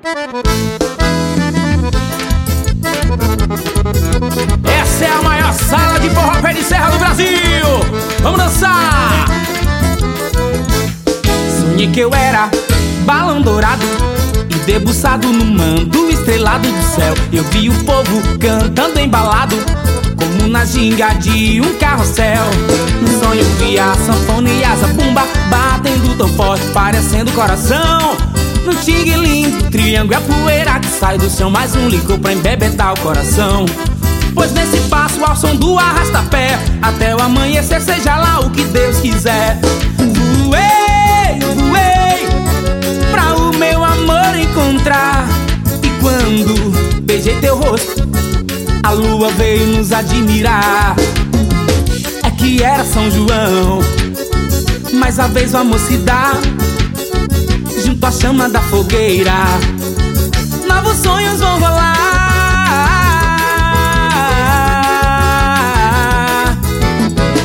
Essa é a maior sala de forró pé de serra do Brasil. Vamos dançar! Sonhei que eu era balão dourado e debruçado no manto estrelado do céu. Eu vi o povo cantando embalado como na ginga de um carrossel. No sonho eu vi a sanfona e a zabumba batendo tão forte, parecendo coração. No tigre-lim, triângulo e a poeira que sai do chão, mais um licor pra embebetar o coração. Pois nesse passo ao som do arrasta-pé, até o amanhecer, seja lá o que Deus quiser. Voei, voei pra o meu amor encontrar. E quando beijei teu rosto, a lua veio nos admirar. É que era São João, mas a vez o amor se dá junto à chama da fogueira.